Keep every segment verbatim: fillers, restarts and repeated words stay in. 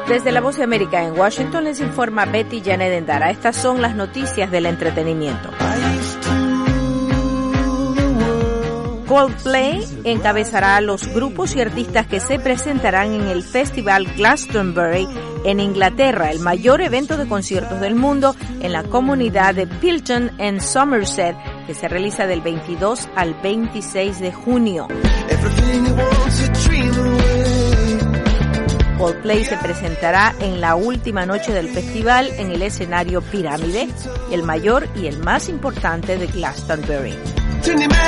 Desde La Voz de América en Washington les informa Betty Janet Endara. Estas son las noticias del entretenimiento. Coldplay encabezará a los grupos y artistas que se presentarán en el Festival Glastonbury en Inglaterra, el mayor evento de conciertos del mundo en la comunidad de Pilton en Somerset, que se realiza del veintidós al veintiséis de junio. Coldplay se presentará en la última noche del festival en el escenario Pirámide, el mayor y el más importante de Glastonbury. And the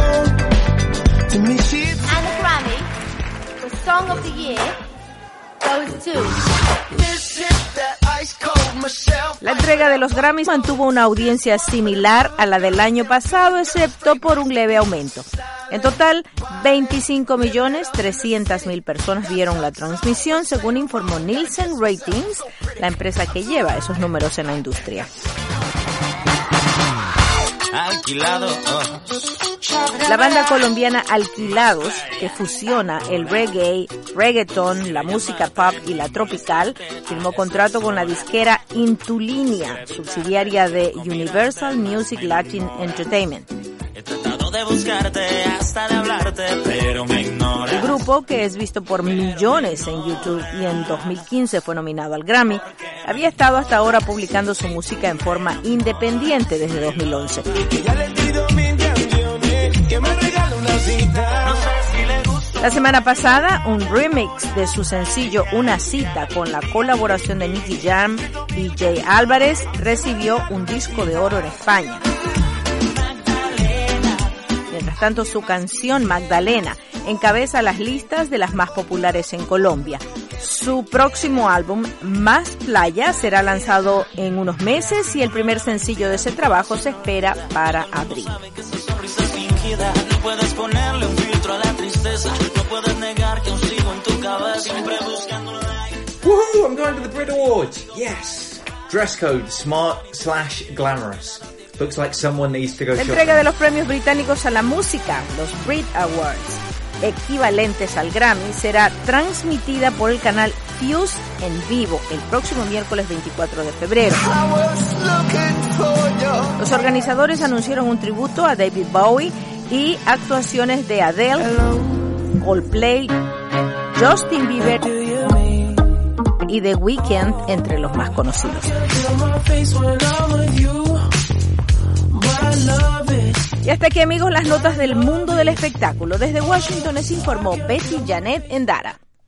Grammy for Song of the Year goes to... La entrega de los Grammys mantuvo una audiencia similar a la del año pasado, excepto por un leve aumento. En total, veinticinco millones trescientas mil personas vieron la transmisión, según informó Nielsen Ratings, la empresa que lleva esos números en la industria. Alquilado. Oh. La banda colombiana Alquilados, que fusiona el reggae, reggaeton, la música pop y la tropical, firmó contrato con la disquera Intulinia, subsidiaria de Universal Music Latin Entertainment. He tratado de buscarte hasta de hablarte, pero me ignora. El grupo, que es visto por millones en YouTube y en dos mil quince fue nominado al Grammy, había estado hasta ahora publicando su música en forma independiente desde dos mil once. La semana pasada, un remix de su sencillo Una Cita con la colaboración de Nicky Jam y Jay Álvarez recibió un disco de oro en España. Mientras tanto, su canción Magdalena encabeza las listas de las más populares en Colombia. Su próximo álbum, Más Playa, será lanzado en unos meses y el primer sencillo de ese trabajo se espera para abril. No puedes ponerle un filtro a la tristeza, no puedes negar que aún sigo en tu cabeza, siempre buscando un like. Woohoo! I'm going to the Brit Awards. Yes. Dress code smart slash glamorous. Looks like someone needs to go La shopping. entrega de los premios británicos a la música, los Brit Awards, equivalentes al Grammy, será transmitida por el canal Fuse en vivo el próximo miércoles veinticuatro de febrero. Los organizadores anunciaron un tributo a David Bowie y actuaciones de Adele, Coldplay, Justin Bieber y The Weeknd, entre los más conocidos. Y hasta aquí, amigos, las notas del mundo del espectáculo. Desde Washington les informó Betty Janet Endara.